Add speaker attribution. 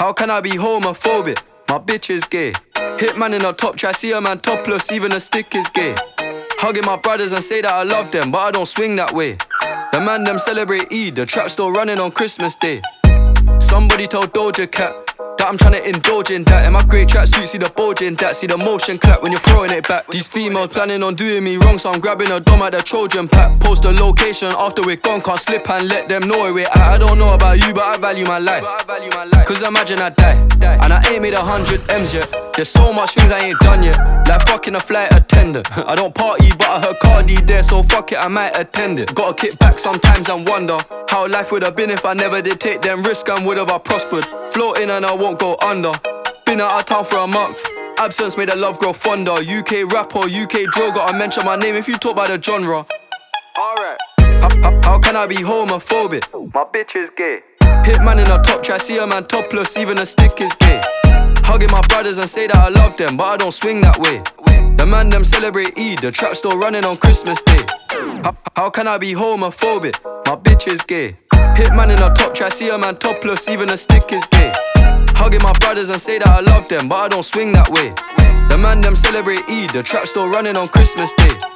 Speaker 1: How can I be homophobic? My bitch is gay. Hitman in a top try, see a man topless, even a stick is gay. Hugging my brothers and say that I love them, but I don't swing that way. The man them celebrate Eid, the trap still running on Christmas Day. Somebody told Doja Cat that I'm tryna indulge in that. In my grey tracksuit, see the bulge in that. See the motion clap when you're throwing it back. These females planning on doing me wrong, so I'm grabbing a dom at the Trojan pack. Post a location after we're gone, can't slip and let them know where we're at. I don't know about you, but I value my life. Cause imagine I die, and I ain't made 100 M's yet. There's so much things I ain't done yet, like fucking a flight attendant. I don't party, but I heard Cardi there, so fuck it, I might attend it. Gotta kick back sometimes and wonder how life would have been if I never did take them risks and would have I prospered. Floating and I won't go under. Been out of town for a month. Absence made the love grow fonder. UK rapper, UK drill, gotta mention my name if you talk about the genre. Alright. How can I be homophobic? My bitch is gay. Hitman in a top try, see a man topless, even a stick is gay. Hugging my brothers and say that I love them, but I don't swing that way. The man them celebrate Eid, the trap still running on Christmas Day. How can I be homophobic? My bitch is gay. Hitman in a top try, see a man topless, even a stick is gay. Hugging my brothers and say that I love them, but I don't swing that way. The man them celebrate Eid, the trap still running on Christmas Day.